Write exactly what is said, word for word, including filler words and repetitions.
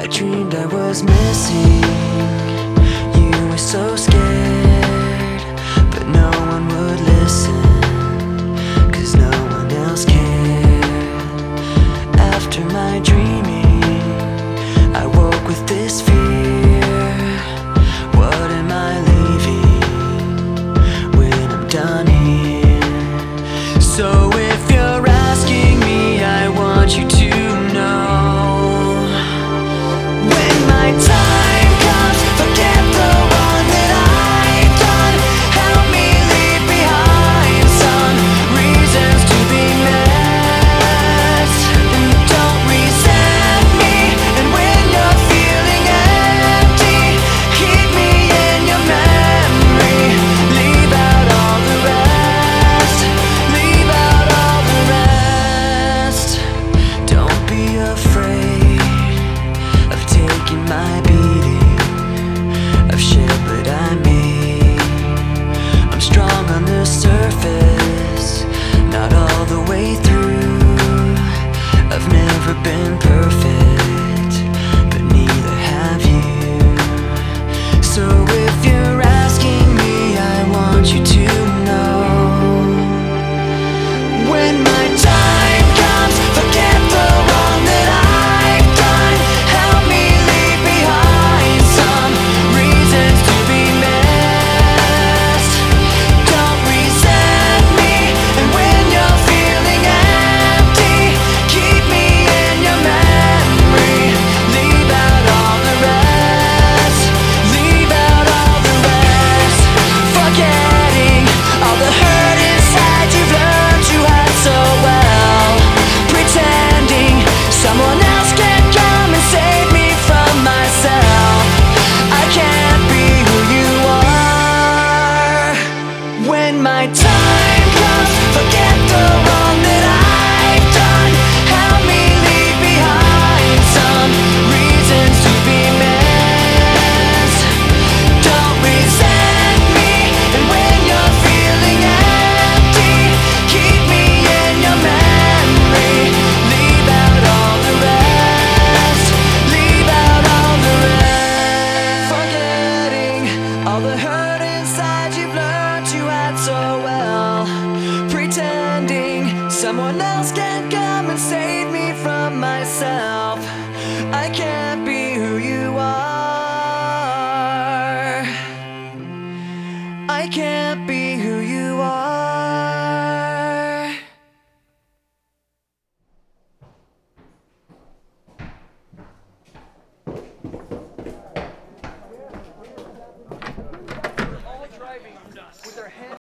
I dreamed I was missing. You were so scared, but no one would listen, 'cause no one else cared. After my dreaming, I woke with this fear. What am I leaving when I'm done here? So if you're asking me, I want you to know, when my time comes, forget the wrong that I've done. Help me leave behind some reasons to be missed. And don't resent me. And when you're feeling empty, keep me in your memory. Leave out all the rest. Leave out all the rest. Don't be afraid of taking my beating, of shit that I made. I'm strong on the surface, not all the way through. I've never been perfect, but neither have you. So if you're asking me, I want you to know, when my time comes, forget the wrong that I've done. Help me leave behind some reasons to be missed. Don't resent me. And when you're feeling empty, keep me in your memory. Leave out all the rest. Leave out all the rest. Forgetting all the hurt inside you've learned you had so well. Pretending someone else can come and save me from myself. I can't be who you are. When my time comes, forget the wrong that I've done. Help me leave behind some reasons to be missed. Don't resent me. And when you're feeling empty, keep me in your memory. Leave out all the rest. Leave out all the rest. Forgetting all the hurt inside you've learned you had so well. Pretending someone else can come and save me from myself. I can't be who you are. I can't be who you are.